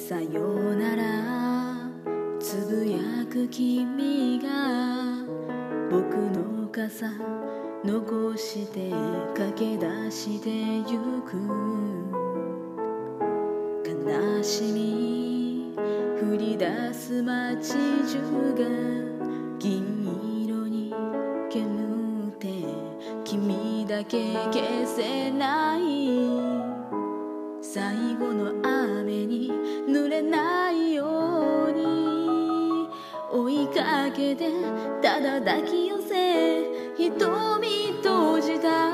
さよならつぶやく君が僕の傘残して駆け出してゆく。悲しみ降り出す街中が銀色に煙って君だけ消せない。最後の雨に濡れないように追いかけてただ抱き寄せ瞳閉じた。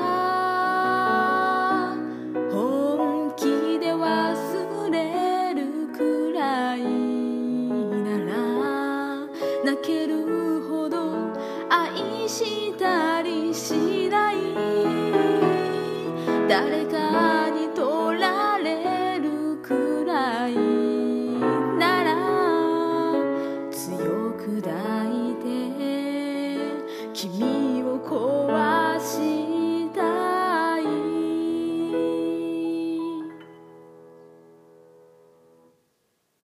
本気で忘れるくらいなら泣けるほど愛したりしない。誰か